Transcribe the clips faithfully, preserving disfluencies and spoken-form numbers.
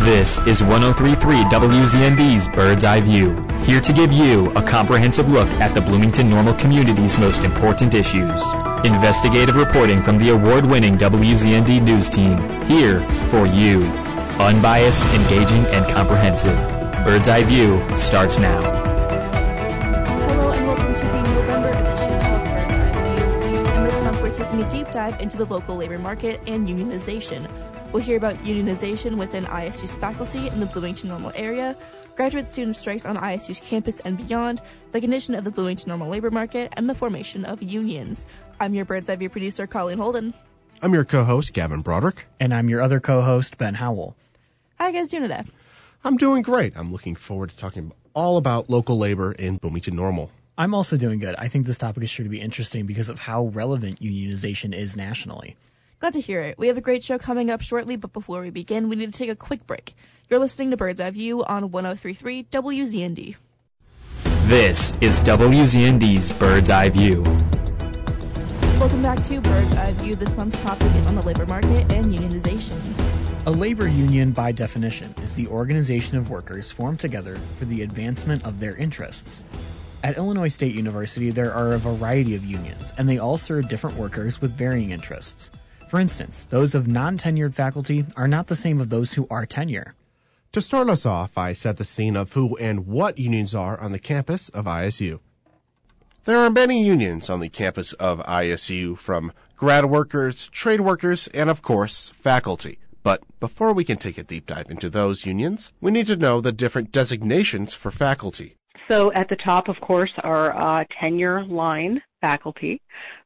This is one oh three point three W Z N D's Bird's Eye View, here to give you a comprehensive look at the Bloomington Normal community's most important issues. Investigative reporting from the award-winning W Z N D News team, here for you. Unbiased, engaging, and comprehensive. Bird's Eye View starts now. Hello and welcome to the November edition of Bird's Eye View. And this month we're taking a deep dive into the local labor market and unionization. We'll hear about unionization within I S U's faculty in the Bloomington Normal area, graduate student strikes on I S U's campus and beyond, the condition of the Bloomington Normal labor market, and the formation of unions. I'm your Bird's Eye View producer, Colleen Holden. I'm your co-host, Gavin Broderick. And I'm your other co-host, Ben Howell. How are you guys doing today? I'm doing great. I'm looking forward to talking all about local labor in Bloomington Normal. I'm also doing good. I think this topic is sure to be interesting because of how relevant unionization is nationally. Glad to hear it. We have a great show coming up shortly, but before we begin, we need to take a quick break. You're listening to Bird's Eye View on one oh three point three W Z N D. This is W Z N D's Bird's Eye View. Welcome back to Bird's Eye View. This month's topic is on the labor market and unionization. A labor union, by definition, is the organization of workers formed together for the advancement of their interests. At Illinois State University, there are a variety of unions, and they all serve different workers with varying interests. For instance, those of non-tenured faculty are not the same as those who are tenure. To start us off, I set the scene of who and what unions are on the campus of I S U. There are many unions on the campus of I S U, from grad workers, trade workers, and of course, faculty. But before we can take a deep dive into those unions, we need to know the different designations for faculty. So at the top, of course, are uh, tenure line faculty,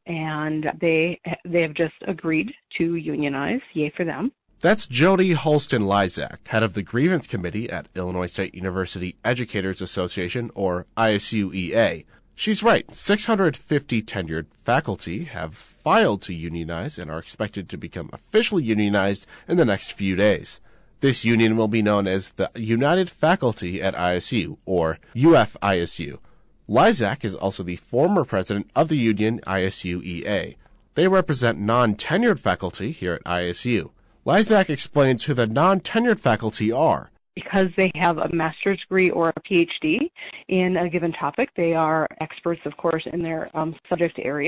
and they they have just agreed to unionize. Yay for them. That's Jody Holston-Lysak, head of the Grievance Committee at Illinois State University Educators Association, or I S U E A. She's right. six hundred fifty tenured faculty have filed to unionize and are expected to become officially unionized in the next few days. This union will be known as the United Faculty at I S U, or U F I S U. Lysak is also the former president of the union I S U E A. They represent non-tenured faculty here at I S U. Lysak explains who the non-tenured faculty are. Because they have a master's degree or a P H D in a given topic, they are experts, of course, in their um, subject area,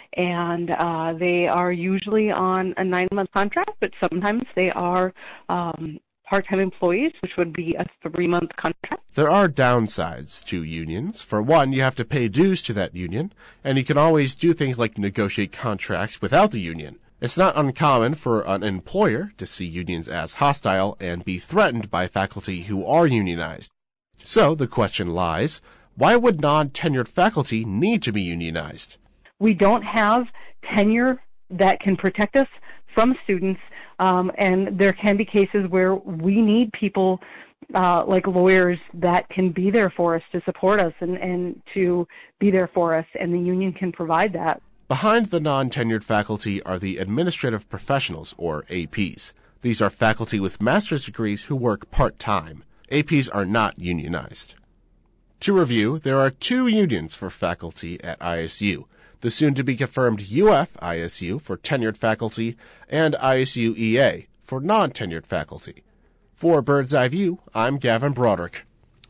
and uh, they are usually on a nine-month contract, but sometimes they are um, part-time employees, which would be a three-month contract. There are downsides to unions. For one, you have to pay dues to that union, and you can always do things like negotiate contracts without the union. It's not uncommon for an employer to see unions as hostile and be threatened by faculty who are unionized. So the question lies, why would non-tenured faculty need to be unionized? We don't have tenure that can protect us from students, um, and there can be cases where we need people uh, like lawyers that can be there for us, to support us and, and to be there for us, and the union can provide that. Behind the non-tenured faculty are the administrative professionals, or A Ps. These are faculty with master's degrees who work part-time. A Ps are not unionized. To review, there are two unions for faculty at I S U, the soon-to-be-confirmed U F I S U for tenured faculty and I S U E A for non-tenured faculty. For Bird's Eye View, I'm Gavin Broderick.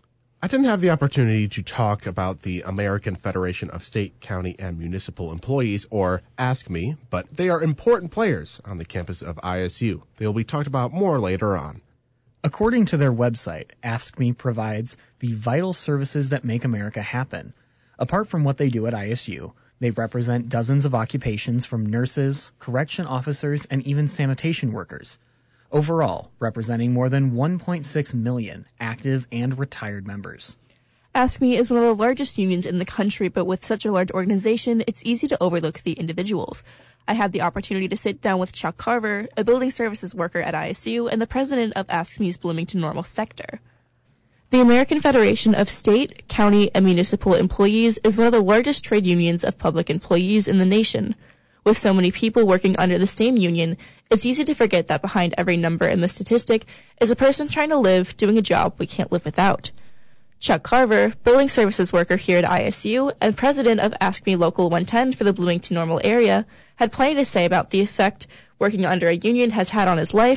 I didn't have the opportunity to talk about the American Federation of State, County, and Municipal Employees, or AFSCME, but they are important players on the campus of I S U. They will be talked about more later on. According to their website, AFSCME provides the vital services that make America happen. Apart from what they do at I S U, they represent dozens of occupations from nurses, correction officers, and even sanitation workers. Overall, representing more than one point six million active and retired members. AFSCME is one of the largest unions in the country, but with such a large organization, it's easy to overlook the individuals. I had the opportunity to sit down with Chuck Carver, a building services worker at I S U and the president of AFSCME's Bloomington Normal sector. The American Federation of State, County, and Municipal Employees is one of the largest trade unions of public employees in the nation. With so many people working under the same union, it's easy to forget that behind every number in the statistic is a person trying to live, doing a job we can't live without. Chuck Carver, building services worker here at I S U and president of AFSCME Local one ten for the Bloomington Normal area, had plenty to say about the effect working under a union has had on his life,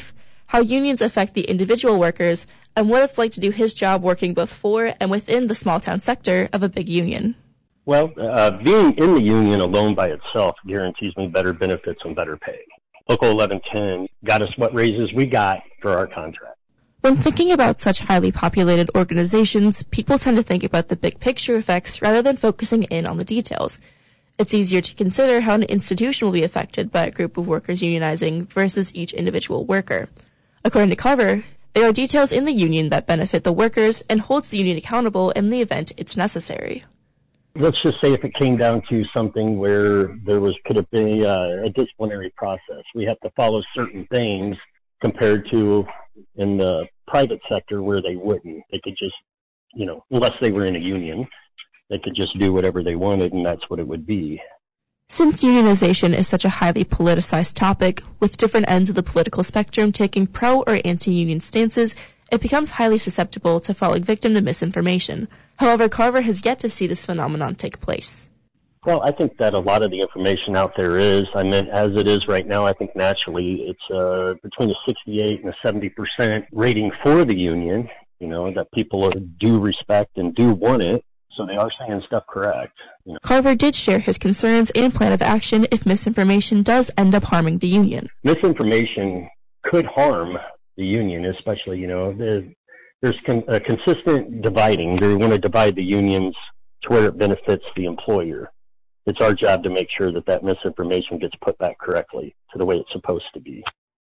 how unions affect the individual workers, and what it's like to do his job working both for and within the small-town sector of a big union. Well, uh, being in the union alone by itself guarantees me better benefits and better pay. Local eleven ten got us what raises we got for our contract. When thinking about such highly populated organizations, people tend to think about the big picture effects rather than focusing in on the details. It's easier to consider how an institution will be affected by a group of workers unionizing versus each individual worker. According to Carver, there are details in the union that benefit the workers and holds the union accountable in the event it's necessary. Let's just say if it came down to something where there was could have been a, a disciplinary process. We have to follow certain things compared to in the private sector where they wouldn't. They could just, you know, unless they were in a union, they could just do whatever they wanted, and that's what it would be. Since unionization is such a highly politicized topic, with different ends of the political spectrum taking pro or anti-union stances, it becomes highly susceptible to falling victim to misinformation. However, Carver has yet to see this phenomenon take place. Well, I think that a lot of the information out there is, I mean, as it is right now, I think naturally it's uh, between a sixty-eight and a seventy percent rating for the union, you know, that people do respect and do want it, so they are saying stuff correct. You know. Carver did share his concerns and plan of action if misinformation does end up harming the union. Misinformation could harm the union, especially, you know, the, there's con- a consistent dividing. They want to divide the unions to where it benefits the employer. It's our job to make sure that that misinformation gets put back correctly to the way it's supposed to be.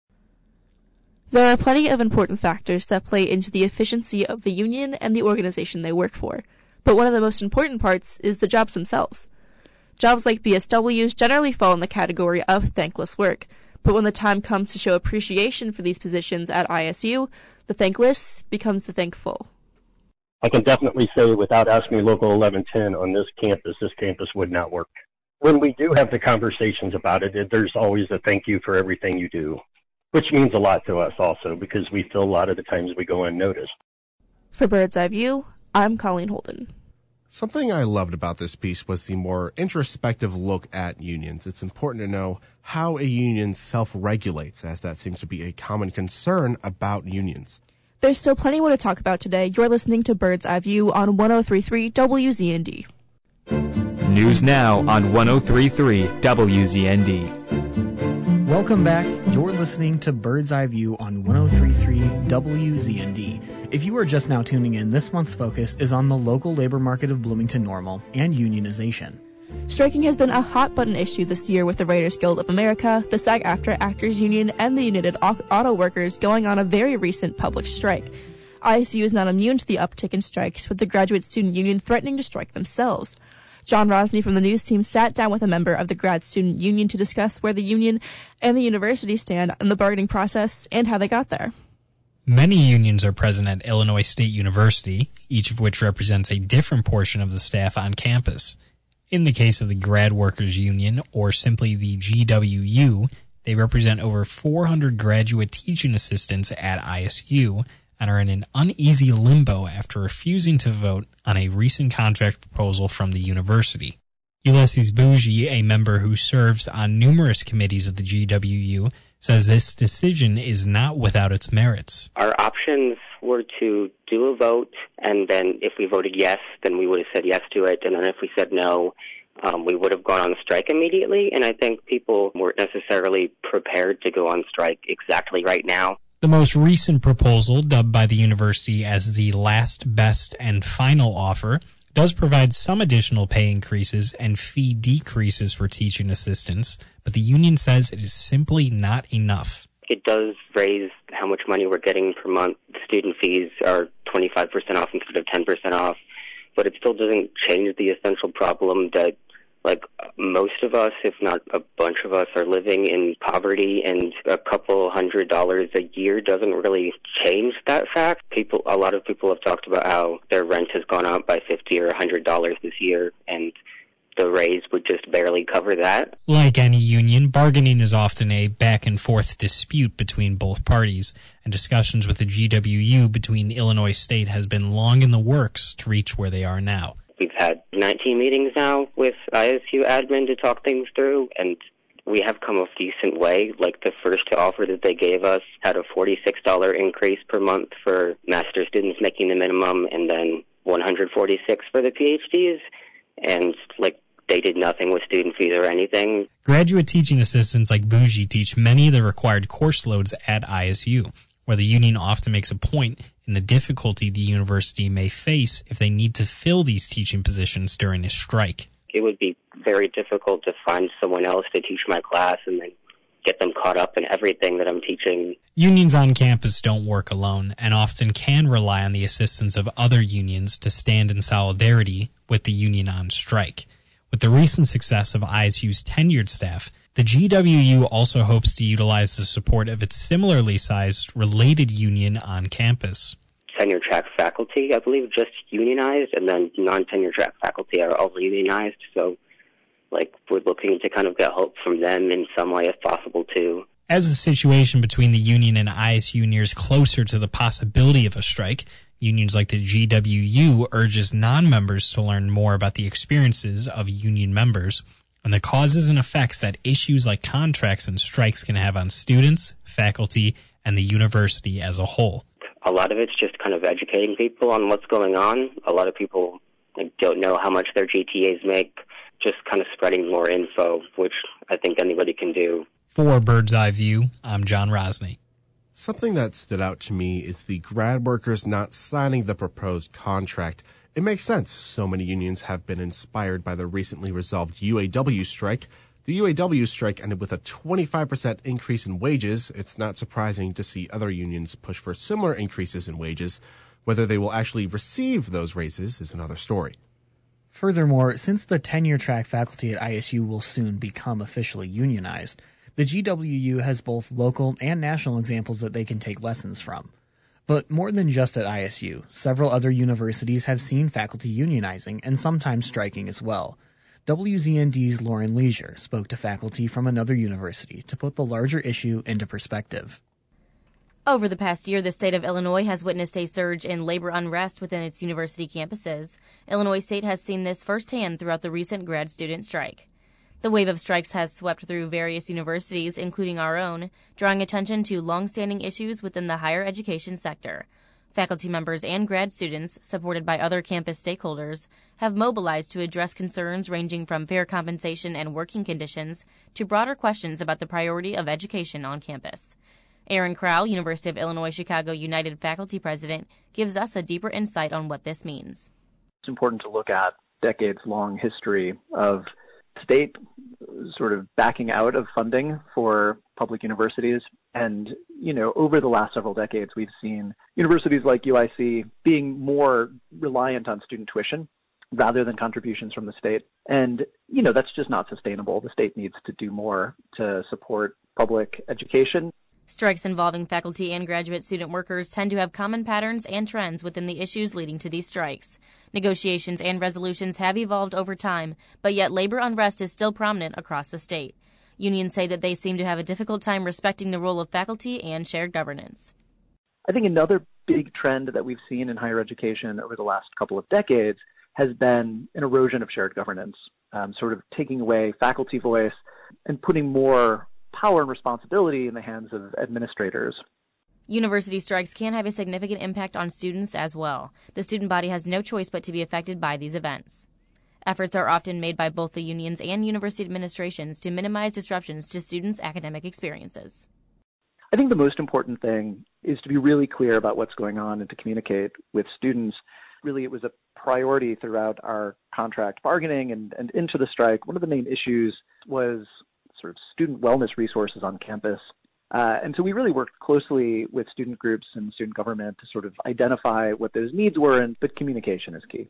There are plenty of important factors that play into the efficiency of the union and the organization they work for. But one of the most important parts is the jobs themselves. Jobs like B S Ws generally fall in the category of thankless work. But when the time comes to show appreciation for these positions at I S U, the thankless becomes the thankful. I can definitely say without asking Local eleven ten on this campus, this campus would not work. When we do have the conversations about it, there's always a thank you for everything you do, which means a lot to us also because we feel a lot of the times we go unnoticed. For Bird's Eye View, I'm Colleen Holden. Something I loved about this piece was the more introspective look at unions. It's important to know how a union self-regulates, as that seems to be a common concern about unions. There's still plenty more to talk about today. You're listening to Bird's Eye View on one oh three point three W Z N D. News now on one oh three point three W Z N D. Welcome back. You're listening to Bird's Eye View on one oh three point three W Z N D. If you are just now tuning in, this month's focus is on the local labor market of Bloomington Normal and unionization. Striking has been a hot-button issue this year with the Writers Guild of America, the SAG-AFTRA Actors Union, and the United Auto Workers going on a very recent public strike. I S U is not immune to the uptick in strikes, with the Graduate Student Union threatening to strike themselves. John Rosny from the news team sat down with a member of the Grad Student Union to discuss where the union and the university stand in the bargaining process and how they got there. Many unions are present at Illinois State University, each of which represents a different portion of the staff on campus. In the case of the Grad Workers Union, or simply the G W U, they represent over four hundred graduate teaching assistants at I S U and are in an uneasy limbo after refusing to vote on a recent contract proposal from the university. Ulysses Bougie, a member who serves on numerous committees of the G W U, says this decision is not without its merits. Our options were to do a vote, and then if we voted yes, then we would have said yes to it, and then if we said no, um, we would have gone on strike immediately, and I think people weren't necessarily prepared to go on strike exactly right now. The most recent proposal, dubbed by the university as the last, best, and final offer, does provide some additional pay increases and fee decreases for teaching assistants, but the union says it is simply not enough. It does raise how much money we're getting per month. The student fees are twenty-five percent off instead of ten percent off, but it still doesn't change the essential problem that, like, most of us, if not a bunch of us, are living in poverty, and a couple hundred dollars a year doesn't really change that fact. People, a lot of people have talked about how their rent has gone up by fifty or one hundred dollars this year, and the raise would just barely cover that. Like any union, bargaining is often a back-and-forth dispute between both parties, and discussions with the G W U between Illinois State has been long in the works to reach where they are now. We've had nineteen meetings now with I S U admin to talk things through, and we have come a decent way. Like the first offer that they gave us had a forty-six dollars increase per month for master's students making the minimum, and then one hundred forty-six dollars for the PhDs. And like they did nothing with student fees or anything. Graduate teaching assistants like Bougie teach many of the required course loads at I S U, where the union often makes a point in the difficulty the university may face if they need to fill these teaching positions during a strike. It would be very difficult to find someone else to teach my class and then get them caught up in everything that I'm teaching. Unions on campus don't work alone and often can rely on the assistance of other unions to stand in solidarity with the union on strike. With the recent success of I S U's tenured staff, the G W U also hopes to utilize the support of its similarly sized related union on campus. Tenure track faculty, I believe, just unionized, and then non-tenure track faculty are also unionized. So, like, we're looking to kind of get help from them in some way if possible, too. As the situation between the union and I S U nears closer to the possibility of a strike, unions like the G W U urges non-members to learn more about the experiences of union members and the causes and effects that issues like contracts and strikes can have on students, faculty, and the university as a whole. A lot of it's just kind of educating people on what's going on. A lot of people like, don't know how much their G T As make, just kind of spreading more info, which I think anybody can do. For Bird's Eye View, I'm John Rosny. Something that stood out to me is the grad workers not signing the proposed contract. It makes sense. So many unions have been inspired by the recently resolved U A W strike. The U A W strike ended with a twenty-five percent increase in wages. It's not surprising to see other unions push for similar increases in wages. Whether they will actually receive those raises is another story. Furthermore, since the tenure track faculty at I S U will soon become officially unionized, the G W U has both local and national examples that they can take lessons from. But more than just at I S U, several other universities have seen faculty unionizing and sometimes striking as well. W Z N D's Lauren Leisure spoke to faculty from another university to put the larger issue into perspective. Over the past year, the state of Illinois has witnessed a surge in labor unrest within its university campuses. Illinois State has seen this firsthand throughout the recent grad student strike. The wave of strikes has swept through various universities, including our own, drawing attention to long-standing issues within the higher education sector. Faculty members and grad students, supported by other campus stakeholders, have mobilized to address concerns ranging from fair compensation and working conditions to broader questions about the priority of education on campus. Aaron Crowell, University of Illinois Chicago United Faculty President, gives us a deeper insight on what this means. It's important to look at decades-long history of state sort of backing out of funding for public universities. And, you know, over the last several decades, we've seen universities like U I C being more reliant on student tuition rather than contributions from the state. And, you know, that's just not sustainable. The state needs to do more to support public education. Strikes involving faculty and graduate student workers tend to have common patterns and trends within the issues leading to these strikes. Negotiations and resolutions have evolved over time, but yet labor unrest is still prominent across the state. Unions say that they seem to have a difficult time respecting the role of faculty and shared governance. I think another big trend that we've seen in higher education over the last couple of decades has been an erosion of shared governance, um, sort of taking away faculty voice and putting more power and responsibility in the hands of administrators. University strikes can have a significant impact on students as well. The student body has no choice but to be affected by these events. Efforts are often made by both the unions and university administrations to minimize disruptions to students' academic experiences. I think the most important thing is to be really clear about what's going on and to communicate with students. Really, it was a priority throughout our contract bargaining and, and into the strike. One of the main issues was sort of student wellness resources on campus. Uh, and so we really worked closely with student groups and student government to sort of identify what those needs were, and but communication is key.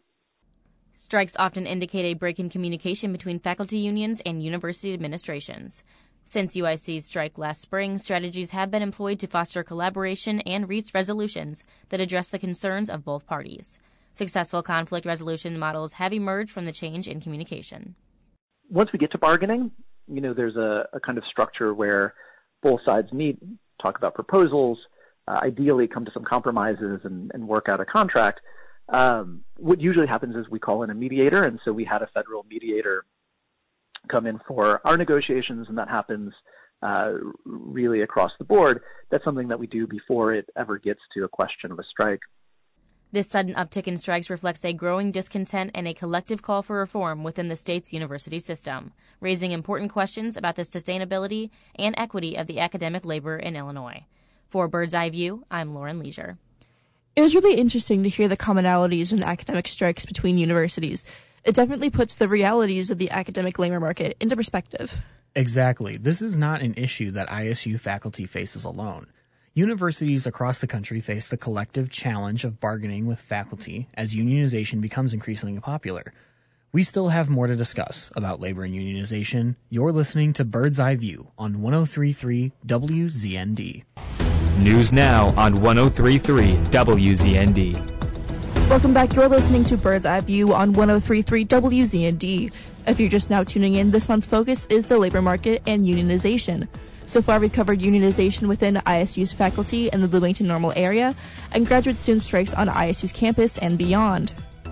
Strikes often indicate a break in communication between faculty unions and university administrations. Since U I C's strike last spring, strategies have been employed to foster collaboration and reach resolutions that address the concerns of both parties. Successful conflict resolution models have emerged from the change in communication. Once we get to bargaining, you know, there's a, a kind of structure where both sides meet, talk about proposals, uh, ideally come to some compromises and, and work out a contract. Um, what usually happens is we call in a mediator, and so we had a federal mediator come in for our negotiations, and that happens uh, really across the board. That's something that we do before it ever gets to a question of a strike. This sudden uptick in strikes reflects a growing discontent and a collective call for reform within the state's university system, raising important questions about the sustainability and equity of the academic labor in Illinois. For Bird's Eye View, I'm Lauren Leisure. It was really interesting to hear the commonalities in academic strikes between universities. It definitely puts the realities of the academic labor market into perspective. Exactly. This is not an issue that I S U faculty faces alone. Universities across the country face the collective challenge of bargaining with faculty as unionization becomes increasingly popular. We still have more to discuss about labor and unionization. You're listening to Bird's Eye View on one oh three point three W Z N D. News now on one oh three point three W Z N D. Welcome back. You're listening to Bird's Eye View on one oh three point three W Z N D. If you're just now tuning in, this month's focus is the labor market and unionization. So far, we've covered unionization within I S U's faculty in the Bloomington Normal area and graduate student strikes on I S U's campus and beyond.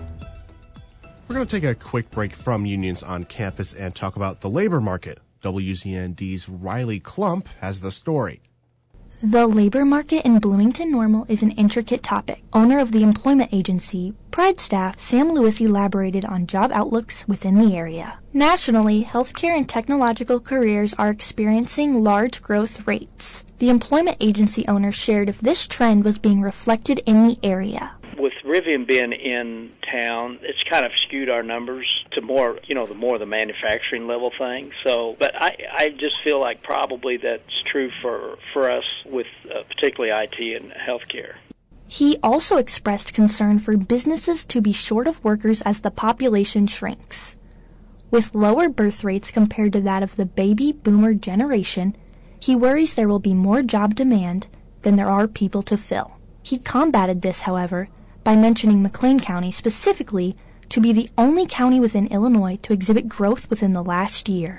We're going to take a quick break from unions on campus and talk about the labor market. W Z N D's Riley Klump has the story. The labor market in Bloomington Normal is an intricate topic. Owner of the employment agency, Pride Staff, Sam Lewis elaborated on job outlooks within the area. Nationally, healthcare and technological careers are experiencing large growth rates. The employment agency owner shared if this trend was being reflected in the area. With Rivian being in town, it's kind of skewed our numbers to more, you know, the more the manufacturing level thing. So, but I, I just feel like probably that's true for, for us with uh, particularly I T and healthcare. He also expressed concern for businesses to be short of workers as the population shrinks. With lower birth rates compared to that of the baby boomer generation, he worries there will be more job demand than there are people to fill. He combated this, however, by mentioning McLean County specifically to be the only county within Illinois to exhibit growth within the last year.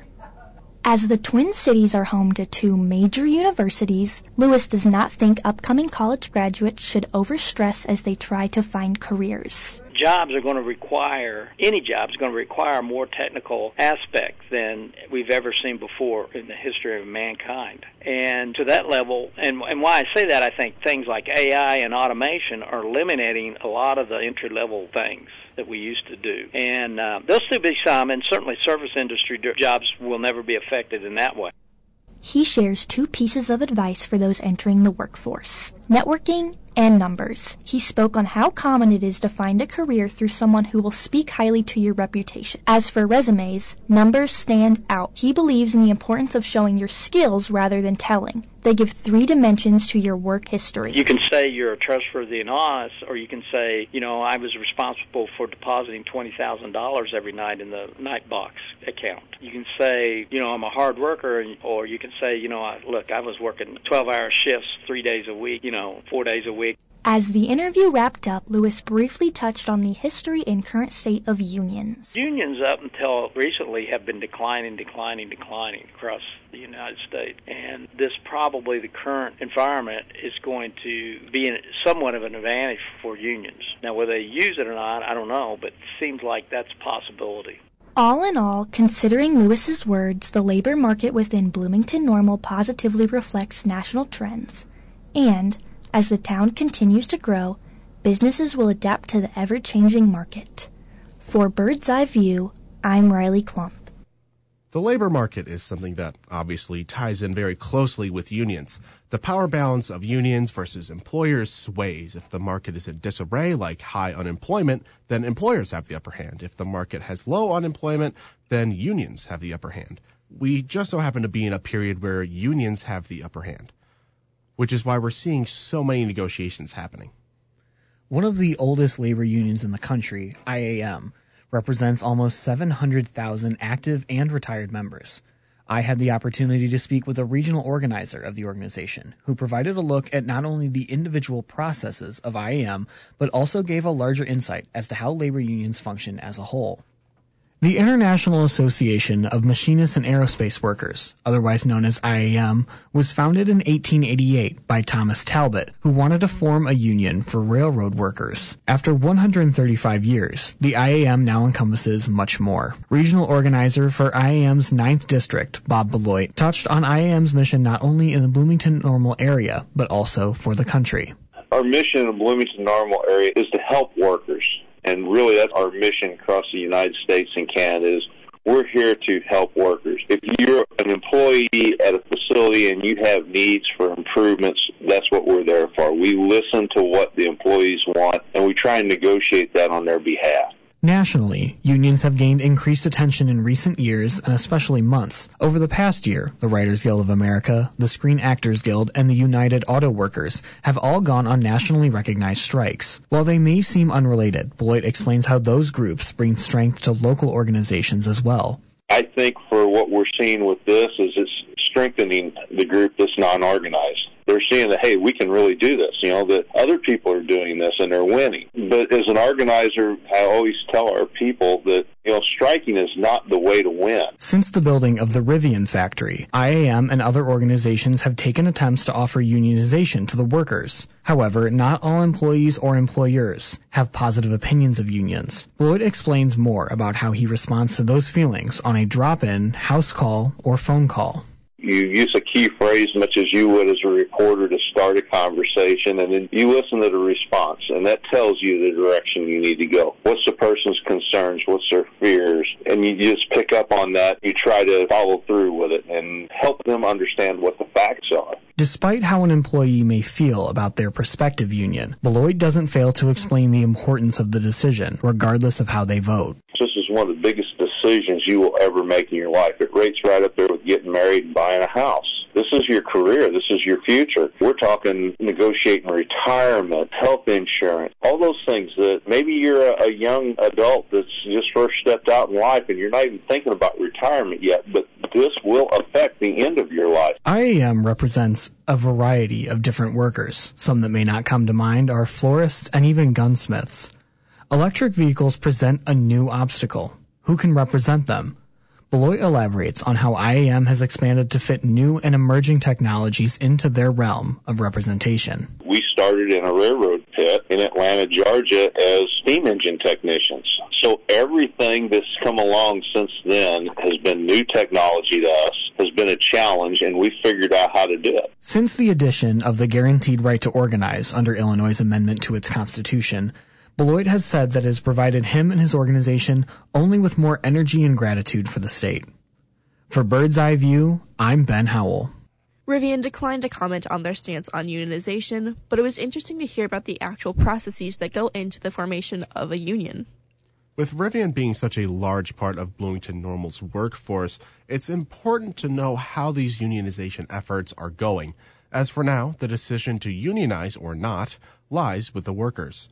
As the Twin Cities are home to two major universities, Lewis does not think upcoming college graduates should overstress as they try to find careers. Jobs are going to require, any job is going to require more technical aspects than we've ever seen before in the history of mankind. And to that level, and, and why I say that, I think things like A I and automation are eliminating a lot of the entry-level things that we used to do. And uh, there'll still be some, and certainly service industry jobs will never be affected in that way. He shares two pieces of advice for those entering the workforce: networking and numbers. He spoke on how common it is to find a career through someone who will speak highly to your reputation. As for resumes, numbers stand out. He believes in the importance of showing your skills rather than telling. They give three dimensions to your work history. You can say you're trustworthy and honest, or you can say, you know, I was responsible for depositing twenty thousand dollars every night in the Nightbox account. You can say, you know, I'm a hard worker, or you can say, you know, I, look, I was working twelve-hour shifts three days a week, you know, four days a week. As the interview wrapped up, Lewis briefly touched on the history and current state of unions. Unions up until recently have been declining, declining, declining across the United States. And this probably, the current environment, is going to be in somewhat of an advantage for unions. Now, whether they use it or not, I don't know, but it seems like that's a possibility. All in all, considering Lewis's words, the labor market within Bloomington Normal positively reflects national trends. And as the town continues to grow, businesses will adapt to the ever-changing market. For Bird's Eye View, I'm Riley Klump. The labor market is something that obviously ties in very closely with unions. The power balance of unions versus employers sways. If the market is in disarray, like high unemployment, then employers have the upper hand. If the market has low unemployment, then unions have the upper hand. We just so happen to be in a period where unions have the upper hand, which is why we're seeing so many negotiations happening. One of the oldest labor unions in the country, I A M, represents almost seven hundred thousand active and retired members. I had the opportunity to speak with a regional organizer of the organization, who provided a look at not only the individual processes of I A M, but also gave a larger insight as to how labor unions function as a whole. The International Association of Machinists and Aerospace Workers, otherwise known as I A M, was founded in eighteen eighty-eight by Thomas Talbot, who wanted to form a union for railroad workers. After one hundred thirty-five years, the I A M now encompasses much more. Regional organizer for I A M's ninth District, Bob Beloit, touched on I A M's mission not only in the Bloomington-Normal area, but also for the country. Our mission in the Bloomington-Normal area is to help workers. And really, that's our mission across the United States and Canada is we're here to help workers. If you're an employee at a facility and you have needs for improvements, that's what we're there for. We listen to what the employees want, and we try and negotiate that on their behalf. Nationally, unions have gained increased attention in recent years, and especially months. Over the past year, the Writers Guild of America, the Screen Actors Guild, and the United Auto Workers have all gone on nationally recognized strikes. While they may seem unrelated, Beloit explains how those groups bring strength to local organizations as well. I think for what we're seeing with this is it's strengthening the group that's non-organized. They're seeing that, hey, we can really do this, you know, that other people are doing this and they're winning. But as an organizer, I always tell our people that, you know, striking is not the way to win. Since the building of the Rivian factory, I A M and other organizations have taken attempts to offer unionization to the workers. However, not all employees or employers have positive opinions of unions. Beloit explains more about how he responds to those feelings on a drop-in, house call, or phone call. You use a key phrase much as you would as a reporter to start a conversation, and then you listen to the response, and that tells you the direction you need to go. What's the person's concerns? What's their fears? And you just pick up on that. You try to follow through with it and help them understand what the facts are. Despite how an employee may feel about their prospective union, Beloit doesn't fail to explain the importance of the decision, regardless of how they vote. This is one of the biggest decisions you will ever make in your life. It rates right up there with getting married and buying a house. This is your career. This is your future. We're talking negotiating retirement, health insurance, all those things that maybe you're a, a young adult that's just first stepped out in life and you're not even thinking about retirement yet, but this will affect the end of your life. I A M represents a variety of different workers. Some that may not come to mind are florists and even gunsmiths. Electric vehicles present a new obstacle. Who can represent them? Beloit elaborates on how I A M has expanded to fit new and emerging technologies into their realm of representation. We started in a railroad pit in Atlanta, Georgia as steam engine technicians. So everything that's come along since then has been new technology to us, has been a challenge, and we figured out how to do it. Since the addition of the guaranteed right to organize under Illinois' amendment to its constitution, Beloit has said that it has provided him and his organization only with more energy and gratitude for the state. For Bird's Eye View, I'm Ben Howell. Rivian declined to comment on their stance on unionization, but it was interesting to hear about the actual processes that go into the formation of a union. With Rivian being such a large part of Bloomington Normal's workforce, it's important to know how these unionization efforts are going, as for now, the decision to unionize or not lies with the workers.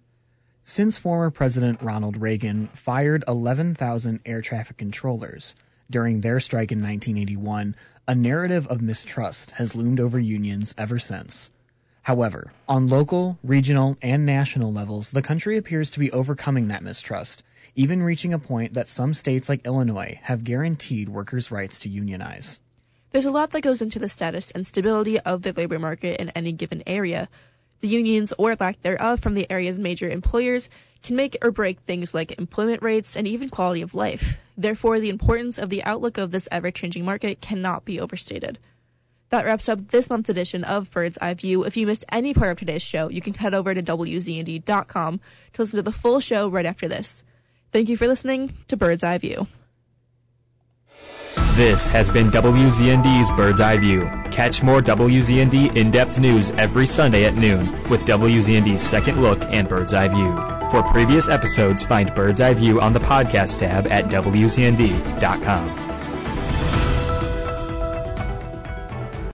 Since former President Ronald Reagan fired eleven thousand air traffic controllers during their strike in nineteen eighty-one, a narrative of mistrust has loomed over unions ever since. However, on local, regional, and national levels, the country appears to be overcoming that mistrust, even reaching a point that some states like Illinois have guaranteed workers' rights to unionize. There's a lot that goes into the status and stability of the labor market in any given area. The unions, or lack thereof, from the area's major employers can make or break things like employment rates and even quality of life. Therefore, the importance of the outlook of this ever-changing market cannot be overstated. That wraps up this month's edition of Bird's Eye View. If you missed any part of today's show, you can head over to W Z N D dot com to listen to the full show right after this. Thank you for listening to Bird's Eye View. This has been W Z N D's Bird's Eye View. Catch more W Z N D in-depth news every Sunday at noon with W Z N D's Second Look and Bird's Eye View. For previous episodes, find Bird's Eye View on the podcast tab at W Z N D dot com.